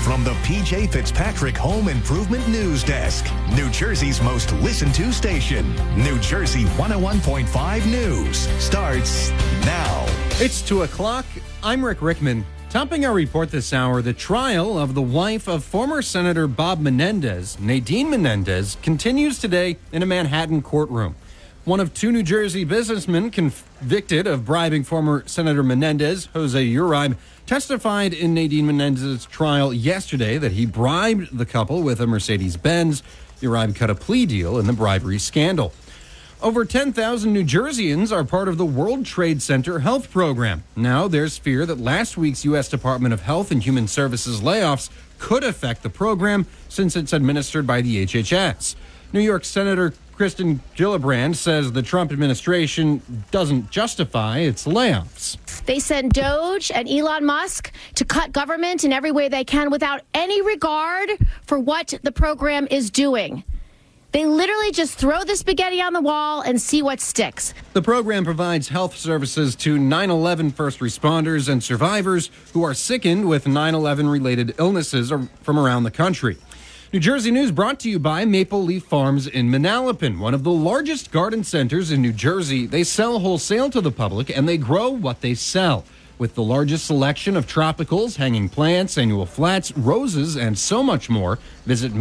from the PJ Fitzpatrick Home Improvement News Desk, New Jersey's most listened to station. New Jersey 101.5 News starts now. It's 2 o'clock. I'm Rick Rickman. Topping our report this hour, the trial of the wife of former Senator Bob Menendez, Nadine Menendez, continues today in a Manhattan courtroom. One of two New Jersey businessmen convicted of bribing former Senator Menendez, Jose Uribe, testified in Nadine Menendez's trial yesterday that he bribed the couple with a Mercedes-Benz. Uribe cut a plea deal in the bribery scandal. Over 10,000 New Jerseyans are part of the World Trade Center health program. Now there's fear that last week's U.S. Department of Health and Human Services layoffs could affect the program since it's administered by the HHS. New York Senator Kristen Gillibrand says the Trump administration doesn't justify its layoffs. They send Doge and Elon Musk to cut government in every way they can without any regard for what the program is doing. They literally just throw the spaghetti on the wall and see what sticks. The program provides health services to 9/11 first responders and survivors who are sickened with 9/11-related illnesses from around the country. New Jersey News brought to you by Maple Leaf Farms in Manalapan, one of the largest garden centers in New Jersey. They sell wholesale to the public, and they grow what they sell. With the largest selection of tropicals, hanging plants, annual flats, roses, and so much more, visit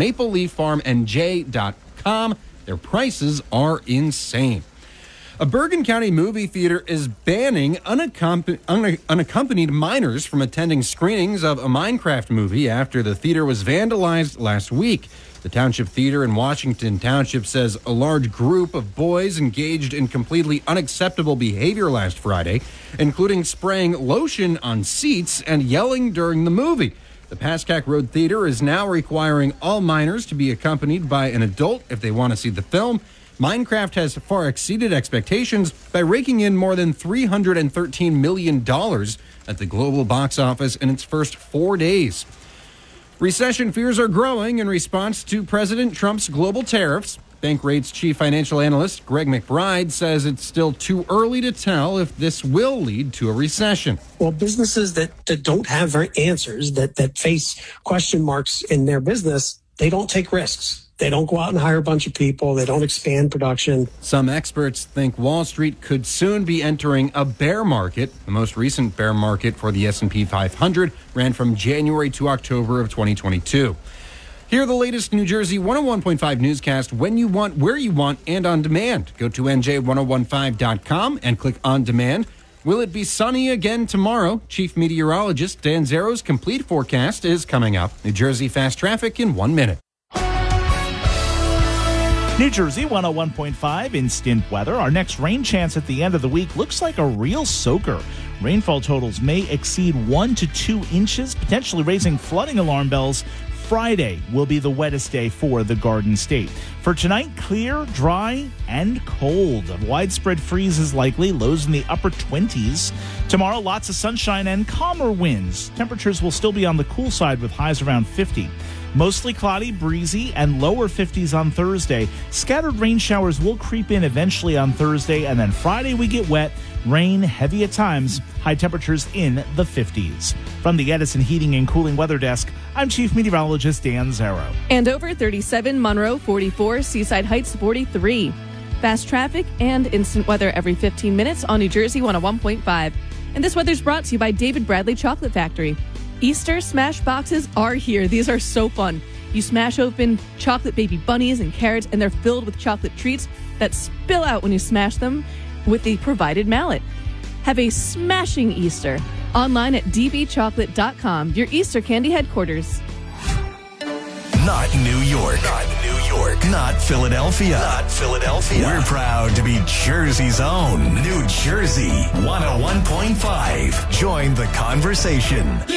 mapleleaffarmnj.com. Their prices are insane. A Bergen County movie theater is banning unaccompanied minors from attending screenings of a Minecraft movie after the theater was vandalized last week. The Township Theater in Washington Township says a large group of boys engaged in completely unacceptable behavior last Friday, including spraying lotion on seats and yelling during the movie. The Pascack Road Theater is now requiring all minors to be accompanied by an adult if they want to see the film. Minecraft has far exceeded expectations by raking in more than $313 million at the global box office in its first 4 days. Recession fears are growing in response to President Trump's global tariffs. Bankrate's chief financial analyst, Greg McBride, says it's still too early to tell if this will lead to a recession. Well, businesses that don't have answers, that face question marks in their business, they don't take risks. They don't go out and hire a bunch of people. They don't expand production. Some experts think Wall Street could soon be entering a bear market. The most recent bear market for the S&P 500 ran from January to October of 2022. Hear the latest New Jersey 101.5 newscast when you want, where you want, and on demand. Go to nj1015.com and click on demand. Will it be sunny again tomorrow? Chief Meteorologist Dan Zero's complete forecast is coming up. New Jersey Fast Traffic in 1 minute. New Jersey 101.5 instant weather. Our next rain chance at the end of the week looks like a real soaker. Rainfall totals may exceed 1 to 2 inches, potentially raising flooding alarm bells. Friday will be the wettest day for the Garden State. For tonight, clear, dry, and cold. A widespread freeze is likely, lows in the upper 20s. Tomorrow, lots of sunshine and calmer winds. Temperatures will still be on the cool side with highs around 50. Mostly cloudy, breezy, and lower 50s on Thursday. Scattered rain showers will creep in eventually on Thursday, and then Friday we get wet, rain heavy at times, high temperatures in the 50s. From the Edison Heating and Cooling Weather Desk, I'm Chief Meteorologist Dan Zero. Andover 37, Monroe 44, Seaside Heights 43. Fast traffic and instant weather every 15 minutes on New Jersey 101.5. And this weather's brought to you by David Bradley Chocolate Factory. Easter Smash Boxes are here. These are so fun. You smash open chocolate baby bunnies and carrots, and they're filled with chocolate treats that spill out when you smash them with the provided mallet. Have a smashing Easter. Online at dbchocolate.com, your Easter candy headquarters. Not New York. Not New York. Not Philadelphia. Not Philadelphia. We're proud to be Jersey's own. New Jersey 101.5. Join the conversation.